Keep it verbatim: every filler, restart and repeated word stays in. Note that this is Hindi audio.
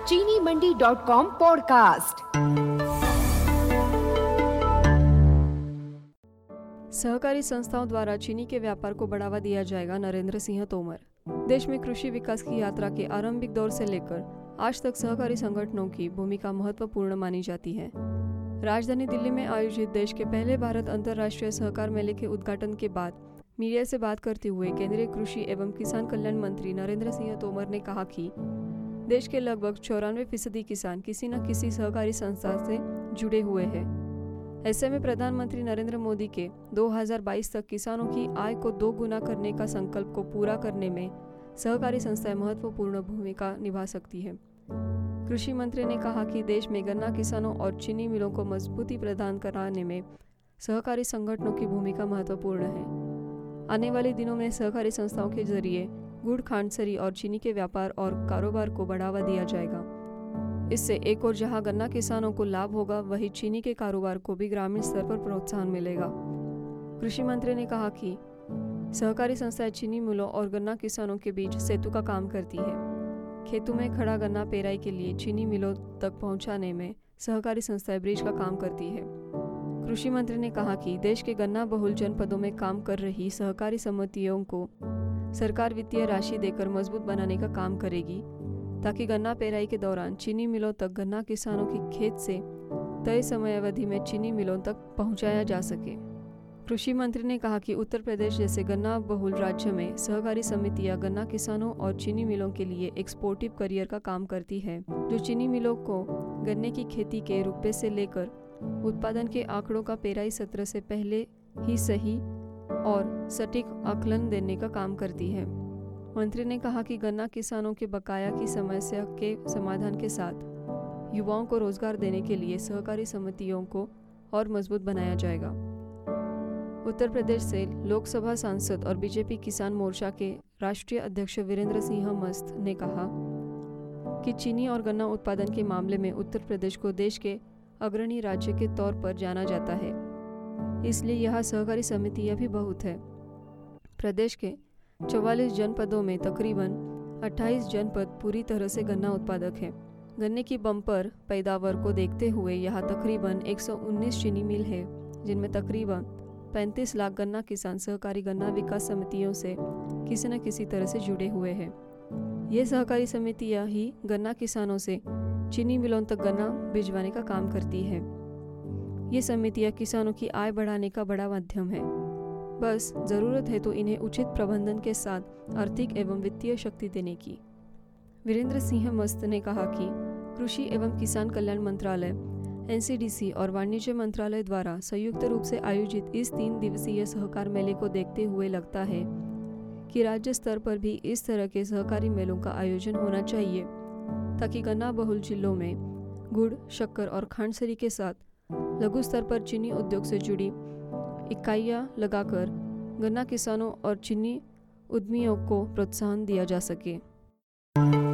चीनी मंडी डॉट कॉम पॉडकास्ट। सहकारी संस्थाओं द्वारा चीनी के व्यापार को बढ़ावा दिया जाएगा, नरेंद्र सिंह तोमर। देश में कृषि विकास की यात्रा के आरंभिक दौर से लेकर आज तक सहकारी संगठनों की भूमिका महत्वपूर्ण मानी जाती है। राजधानी दिल्ली में आयोजित देश के पहले भारत अंतर्राष्ट्रीय सहकार मेले के उद्घाटन के बाद मीडिया से बात करते हुए केंद्रीय कृषि एवं किसान कल्याण मंत्री नरेंद्र सिंह तोमर ने कहा कि देश के लगभग चौरानवे फीसदी किसान किसी न किसी सहकारी संस्था से जुड़े हुए हैं। ऐसे में प्रधानमंत्री नरेंद्र मोदी के दो हज़ार बाईस तक किसानों की आय को दो गुना करने का संकल्प को पूरा करने में सहकारी संस्थाएं महत्वपूर्ण भूमिका निभा सकती है। कृषि मंत्री ने कहा कि देश में गन्ना किसानों और चीनी मिलों को मजबूती प्रदान कराने में सहकारी संगठनों की भूमिका महत्वपूर्ण है। आने वाले दिनों में सहकारी संस्थाओं के जरिए गुड़, खांडसरी और चीनी के व्यापार और कारोबार को बढ़ावा दिया जाएगा। इससे एक और जहां गन्ना किसानों को लाभ होगा, वहीं चीनी के कारोबार को भी ग्रामीण स्तर पर प्रोत्साहन मिलेगा। कृषि मंत्री ने कहा कि सहकारी संस्थाएं चीनी मिलों और गन्ना किसानों के बीच सेतु का काम करती है। खेतों में खड़ा गन्ना पेराई के लिए चीनी मिलों तक पहुंचाने में सहकारी संस्थाएं ब्रिज का काम करती है। कृषि मंत्री ने कहा कि देश के गन्ना बहुल जनपदों में काम कर रही सहकारी समितियों को सरकार वित्तीय राशि देकर मजबूत बनाने का काम करेगी, ताकि गन्ना पेराई के दौरान चीनी मिलों तक गन्ना किसानों के खेत से तय समय अवधि में चीनी मिलों तक पहुंचाया जा सके। कृषि मंत्री ने कहा कि उत्तर प्रदेश जैसे गन्ना बहुल राज्य में सहकारी समितियां गन्ना किसानों और चीनी मिलों के लिए एक्सपोर्टिव करियर का काम करती है, जो चीनी मिलों को गन्ने की खेती के रुपये से लेकर उत्पादन के आंकड़ों का पेराई सत्र से पहले ही सही और सटीक आकलन देने का काम करती है। मंत्री ने कहा कि गन्ना किसानों के बकाया की समस्या के समाधान के साथ युवाओं को रोजगार देने के लिए सहकारी समितियों को और मजबूत बनाया जाएगा। उत्तर प्रदेश से लोकसभा सांसद और बीजेपी किसान मोर्चा के राष्ट्रीय अध्यक्ष वीरेंद्र सिंह मस्त ने कहा कि चीनी और गन्ना उत्पादन के मामले में उत्तर प्रदेश को देश के अग्रणी राज्य के तौर पर जाना जाता है, इसलिए यहाँ सहकारी समितियाँ भी बहुत है। प्रदेश के चौवालीस जनपदों में तकरीबन अट्ठाईस जनपद पूरी तरह से गन्ना उत्पादक हैं। गन्ने की बम्पर पैदावार को देखते हुए यहाँ तकरीबन एक सौ उन्नीस चीनी मिल है, जिनमें तकरीबन पैंतीस लाख गन्ना किसान सहकारी गन्ना विकास समितियों से किसी न किसी तरह से जुड़े हुए हैं। ये सहकारी समितियाँ ही गन्ना किसानों से चीनी मिलों तक गन्ना भिजवाने का काम करती है। ये समितियाँ किसानों की आय बढ़ाने का बड़ा माध्यम है। बस जरूरत है तो इन्हें उचित प्रबंधन के साथ आर्थिक एवं वित्तीय शक्ति देने की। वीरेंद्र सिंह मस्त ने कहा कि कृषि एवं किसान कल्याण मंत्रालय, एन सी डी सी और वाणिज्य मंत्रालय द्वारा संयुक्त रूप से आयोजित इस तीन दिवसीय सहकार मेले को देखते हुए लगता है कि राज्य स्तर पर भी इस तरह के सहकारी मेलों का आयोजन होना चाहिए, ताकि गन्ना बहुल जिलों में गुड़, शक्कर और खांडसरी के साथ लघु स्तर पर चीनी उद्योग से जुड़ी इकाइयां लगाकर गन्ना किसानों और चीनी उद्यमियों को प्रोत्साहन दिया जा सके।